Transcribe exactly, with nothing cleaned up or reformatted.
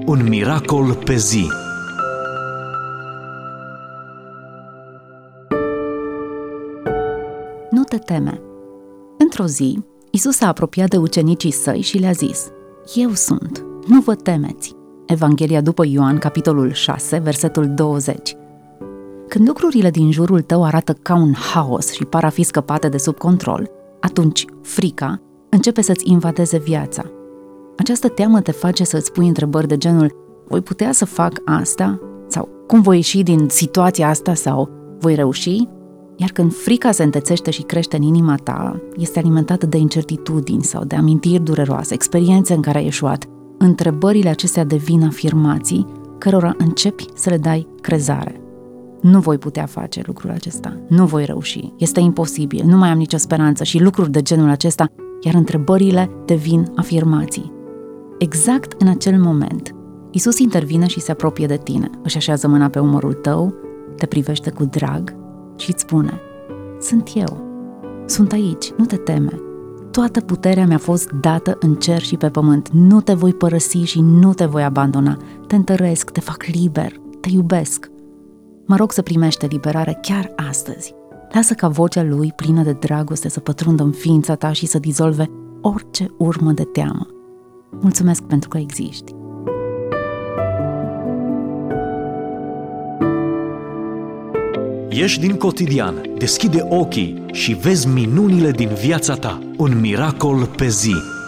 Un miracol pe zi. Nu te teme. Într-o zi, Iisus s-a apropiat de ucenicii săi și le-a zis: Eu sunt, nu vă temeți. Evanghelia după Ioan, capitolul șase, versetul douăzeci. Când lucrurile din jurul tău arată ca un haos și par a fi scăpate de sub control, atunci frica începe să-ți invadeze viața. Această teamă te face să-ți pui întrebări de genul: voi putea să fac asta? Sau cum voi ieși din situația asta? Sau voi reuși? Iar când frica se întețește și crește în inima ta, este alimentată de incertitudini sau de amintiri dureroase, experiențe în care ai eșuat. Întrebările acestea devin afirmații cărora începi să le dai crezare. Nu voi putea face lucrul acesta, nu voi reuși, este imposibil, nu mai am nicio speranță și lucruri de genul acesta, iar întrebările devin afirmații. Exact în acel moment, Iisus intervine și se apropie de tine, își așează mâna pe umărul tău, te privește cu drag și îți spune: sunt eu, sunt aici, nu te teme. Toată puterea mi-a fost dată în cer și pe pământ, nu te voi părăsi și nu te voi abandona, te întăresc, te fac liber, te iubesc. Mă rog să primești eliberare chiar astăzi. Lasă ca vocea lui plină de dragoste să pătrundă în ființa ta și să dizolve orice urmă de teamă. Mulțumesc pentru că existi. Ieși din cotidian, deschide ochii și vezi minunile din viața ta. Un miracol pe zi.